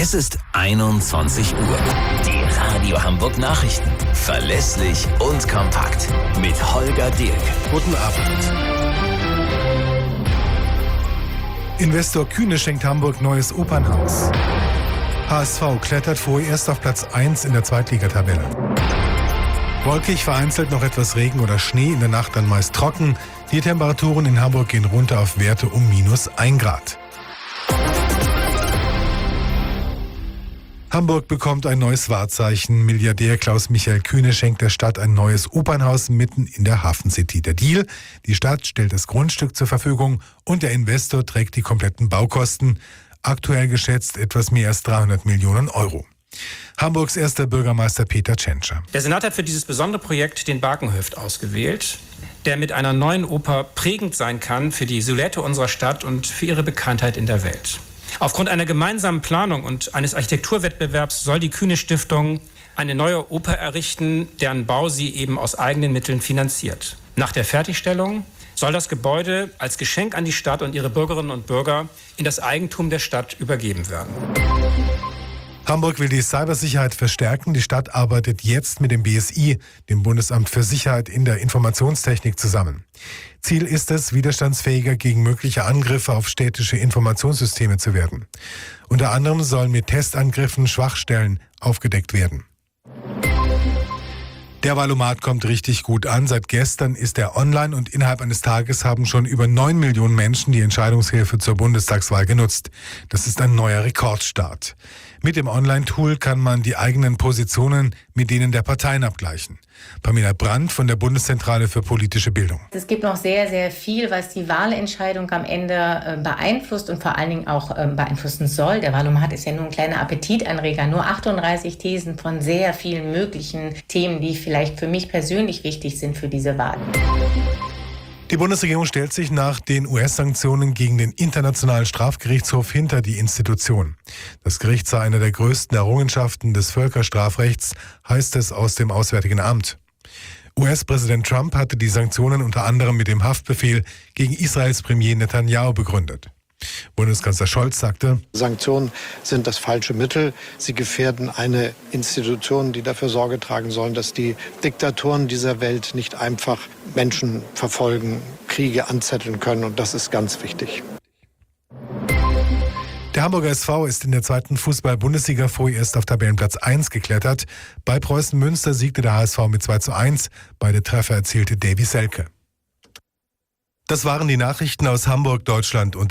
Es ist 21 Uhr. Die Radio Hamburg Nachrichten. Verlässlich und kompakt. Mit Holger Dirk. Guten Abend. Investor Kühne schenkt Hamburg neues Opernhaus. HSV klettert vorerst auf Platz 1 in der Zweitligatabelle. Wolkig, vereinzelt noch etwas Regen oder Schnee, in der Nacht dann meist trocken. Die Temperaturen in Hamburg gehen runter auf Werte um -1 Grad. Hamburg bekommt ein neues Wahrzeichen. Milliardär Klaus-Michael Kühne schenkt der Stadt ein neues Opernhaus mitten in der Hafencity. Der Deal: die Stadt stellt das Grundstück zur Verfügung und der Investor trägt die kompletten Baukosten. Aktuell geschätzt etwas mehr als 300 Millionen Euro. Hamburgs erster Bürgermeister Peter Tschentscher. Der Senat hat für dieses besondere Projekt den Barkenhöft ausgewählt, der mit einer neuen Oper prägend sein kann für die Silhouette unserer Stadt und für ihre Bekanntheit in der Welt. Aufgrund einer gemeinsamen Planung und eines Architekturwettbewerbs soll die Kühne Stiftung eine neue Oper errichten, deren Bau sie eben aus eigenen Mitteln finanziert. Nach der Fertigstellung soll das Gebäude als Geschenk an die Stadt und ihre Bürgerinnen und Bürger in das Eigentum der Stadt übergeben werden. Hamburg will die Cybersicherheit verstärken. Die Stadt arbeitet jetzt mit dem BSI, dem Bundesamt für Sicherheit in der Informationstechnik, zusammen. Ziel ist es, widerstandsfähiger gegen mögliche Angriffe auf städtische Informationssysteme zu werden. Unter anderem sollen mit Testangriffen Schwachstellen aufgedeckt werden. Der Valomat kommt richtig gut an. Seit gestern ist er online und innerhalb eines Tages haben schon über 9 Millionen Menschen die Entscheidungshilfe zur Bundestagswahl genutzt. Das ist ein neuer Rekordstart. Mit dem Online-Tool kann man die eigenen Positionen mit denen der Parteien abgleichen. Pamela Brandt von der Bundeszentrale für politische Bildung. Es gibt noch sehr, sehr viel, was die Wahlentscheidung am Ende beeinflusst und vor allen Dingen auch beeinflussen soll. Der Wahlomat ist ja nur ein kleiner Appetitanreger, nur 38 Thesen von sehr vielen möglichen Themen, die vielleicht für mich persönlich wichtig sind für diese Wahl. Die Bundesregierung stellt sich nach den US-Sanktionen gegen den Internationalen Strafgerichtshof hinter die Institution. Das Gericht sei eine der größten Errungenschaften des Völkerstrafrechts, heißt es aus dem Auswärtigen Amt. US-Präsident Trump hatte die Sanktionen unter anderem mit dem Haftbefehl gegen Israels Premier Netanyahu begründet. Bundeskanzler Scholz sagte: Sanktionen sind das falsche Mittel. Sie gefährden eine Institution, die dafür Sorge tragen sollen, dass die Diktatoren dieser Welt nicht einfach Menschen verfolgen, Kriege anzetteln können. Und das ist ganz wichtig. Der Hamburger SV ist in der zweiten Fußball-Bundesliga vorerst auf Tabellenplatz 1 geklettert. Bei Preußen Münster siegte der HSV mit 2:1. Beide Treffer erzielte Davy Selke. Das waren die Nachrichten aus Hamburg, Deutschland und